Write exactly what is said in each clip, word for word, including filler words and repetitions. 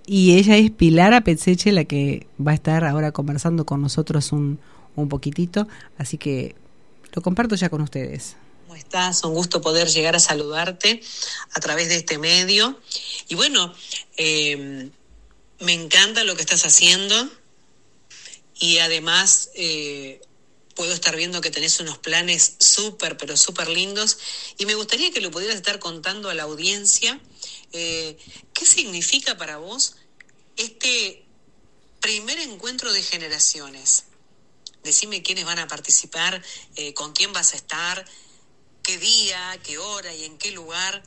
y ella es Pilar Apetxeche, la que va a estar ahora conversando con nosotros un, un poquitito, así que lo comparto ya con ustedes. ¿Cómo estás? Un gusto poder llegar a saludarte a través de este medio. Y bueno, eh, me encanta lo que estás haciendo y además eh, puedo estar viendo que tenés unos planes súper, pero súper lindos, y me gustaría que lo pudieras estar contando a la audiencia. Eh, ¿Qué significa para vos este primer encuentro de generaciones? Decime quiénes van a participar, eh, con quién vas a estar, qué día, qué hora y en qué lugar.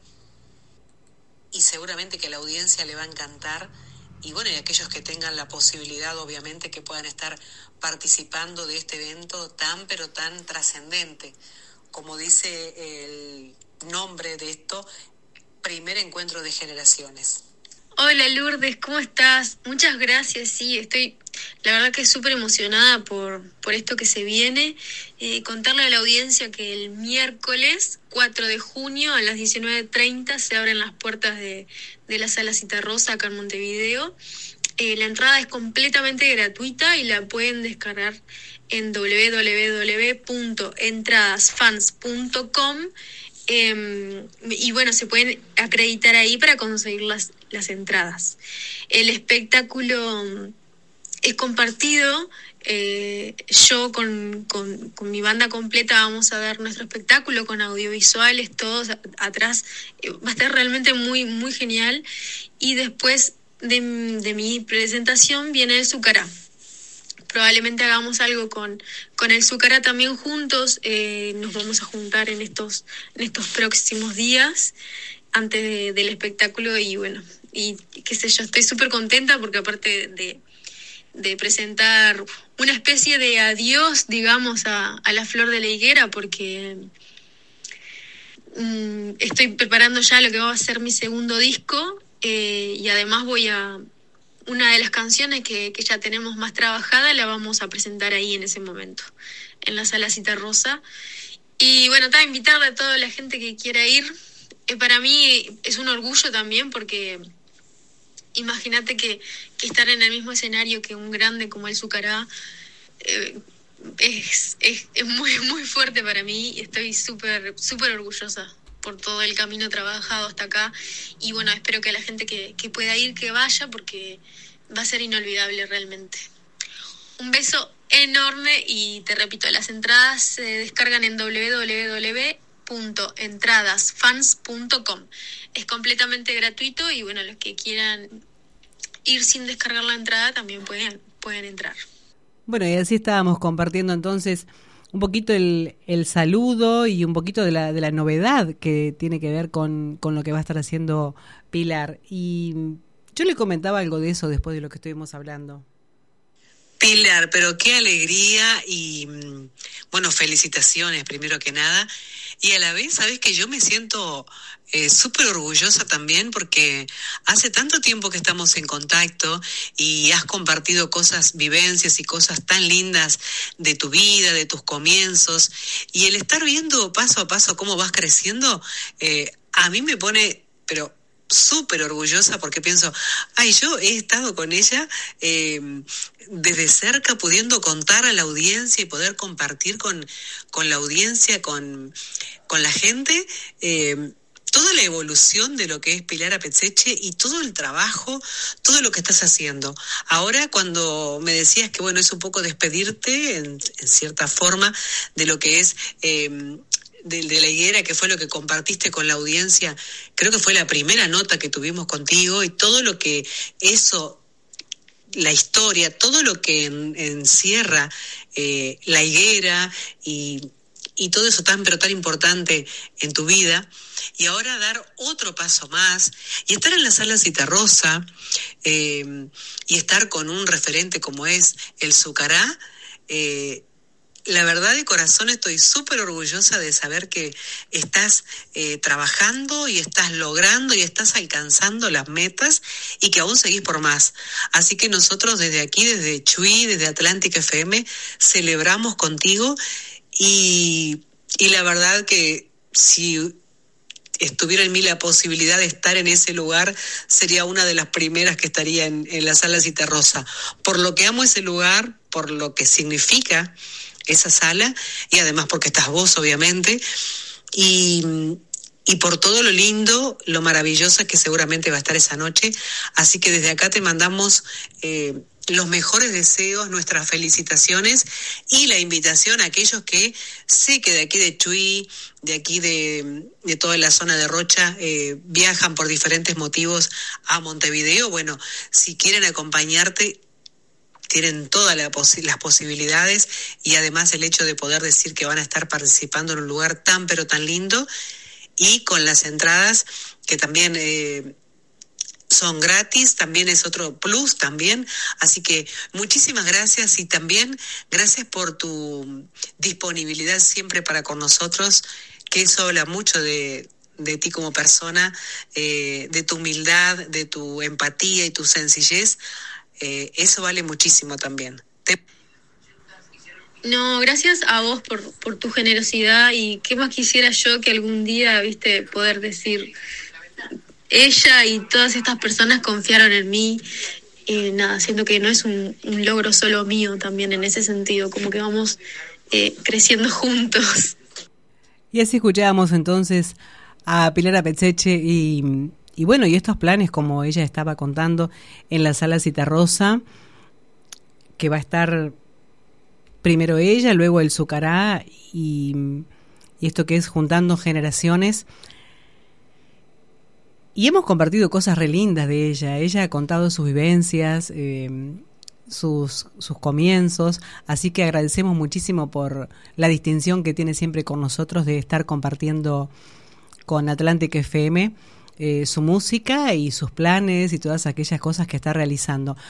Y seguramente que a la audiencia le va a encantar. Y bueno, y aquellos que tengan la posibilidad, obviamente, que puedan estar participando de este evento tan, pero tan trascendente. Como dice el nombre de esto, primer encuentro de generaciones. Hola Lourdes, ¿cómo estás? Muchas gracias, sí, estoy la verdad que súper emocionada por, por esto que se viene. Eh, contarle a la audiencia que el miércoles cuatro de junio a las diecinueve treinta se abren las puertas de, de la Sala Citarrosa acá en Montevideo. Eh, la entrada es completamente gratuita y la pueden descargar en doble u doble u doble u punto entradas fans punto com. Eh, y bueno, se pueden acreditar ahí para conseguir las, las entradas. El espectáculo es compartido. Eh, yo con, con, con mi banda completa vamos a dar nuestro espectáculo con audiovisuales, todos a, atrás. Eh, va a estar realmente muy, muy genial. Y después de, de mi presentación viene el Zúcara. Probablemente hagamos algo con, con el Zúcara también juntos. Eh, nos vamos a juntar en estos, en estos próximos días antes de, del espectáculo. Y bueno, y qué sé yo, estoy súper contenta porque aparte de, de presentar una especie de adiós, digamos, a, a la Flor de la Higuera, porque mm, estoy preparando ya lo que va a ser mi segundo disco, eh, y además voy a... Una de las canciones que, que ya tenemos más trabajada la vamos a presentar ahí en ese momento, en la Sala Citarrosa. Y bueno, está invitarle a toda la gente que quiera ir. Eh, para mí es un orgullo también porque imagínate que, que estar en el mismo escenario que un grande como el Zúcara eh, es, es, es muy, muy fuerte para mí y estoy súper, súper orgullosa por todo el camino trabajado hasta acá. Y bueno, espero que la gente que, que pueda ir, que vaya, porque va a ser inolvidable realmente. Un beso enorme y te repito, las entradas se descargan en doble u doble u doble u punto entradas fans punto com. Es completamente gratuito y bueno, los que quieran ir sin descargar la entrada también pueden, pueden entrar. Bueno, y así estábamos compartiendo entonces un poquito el, el saludo y un poquito de la, de la novedad que tiene que ver con, con lo que va a estar haciendo Pilar. Y yo le comentaba algo de eso después de lo que estuvimos hablando. Pilar, pero qué alegría y, bueno, felicitaciones primero que nada. Y a la vez, sabes que yo me siento eh, súper orgullosa también porque hace tanto tiempo que estamos en contacto y has compartido cosas, vivencias y cosas tan lindas de tu vida, de tus comienzos. Y el estar viendo paso a paso cómo vas creciendo, eh, a mí me pone, pero súper orgullosa porque pienso, ay, yo he estado con ella eh, desde cerca, pudiendo contar a la audiencia y poder compartir con, con la audiencia, con, con la gente, eh, toda la evolución de lo que es Pilar Apetxeche y todo el trabajo, todo lo que estás haciendo. Ahora, cuando me decías que, bueno, es un poco despedirte, en, en cierta forma, de lo que es... Eh, De, de la higuera, que fue lo que compartiste con la audiencia, creo que fue la primera nota que tuvimos contigo, y todo lo que eso, la historia, todo lo que en, encierra eh, la higuera y, y todo eso tan pero tan importante en tu vida, y ahora dar otro paso más y estar en la Sala Citarrosa eh, y estar con un referente como es el Zúcara. eh, La verdad, de corazón, estoy súper orgullosa de saber que estás eh, trabajando y estás logrando y estás alcanzando las metas y que aún seguís por más. Así que nosotros desde aquí, desde Chuy, desde Atlantic F M, celebramos contigo y, y la verdad que si estuviera en mí la posibilidad de estar en ese lugar, sería una de las primeras que estaría en, en la Sala Citarrosa. Por lo que amo ese lugar, por lo que significa esa sala, y además porque estás vos, obviamente, y, y por todo lo lindo, lo maravillosa que seguramente va a estar esa noche. Así que desde acá te mandamos eh, los mejores deseos, nuestras felicitaciones y la invitación a aquellos que sé que de aquí de Chuy, de aquí de, de toda la zona de Rocha, eh, viajan por diferentes motivos a Montevideo. Bueno, si quieren acompañarte, tienen todas la posi- las posibilidades, y además el hecho de poder decir que van a estar participando en un lugar tan pero tan lindo, y con las entradas que también eh, son gratis, también es otro plus también. Así que muchísimas gracias, y también gracias por tu disponibilidad siempre para con nosotros, que eso habla mucho de, de ti como persona, eh, de tu humildad, de tu empatía y tu sencillez. Eh, eso vale muchísimo también. Te... No, gracias a vos por, por tu generosidad, y qué más quisiera yo que algún día, viste, poder decir, ella y todas estas personas confiaron en mí. Eh, nada, siento que no es un, un logro solo mío, también en ese sentido, como que vamos eh, creciendo juntos. Y así escuchábamos entonces a Pilar Apetxeche y, y bueno, y estos planes, como ella estaba contando, en la Sala Citarrosa, que va a estar primero ella, luego el Zucará, y, y esto que es Juntando Generaciones. Y hemos compartido cosas re lindas de ella. Ella ha contado sus vivencias, eh, sus, sus comienzos, así que agradecemos muchísimo por la distinción que tiene siempre con nosotros de estar compartiendo con Atlantic F M eh, su música y sus planes y todas aquellas cosas que está realizando.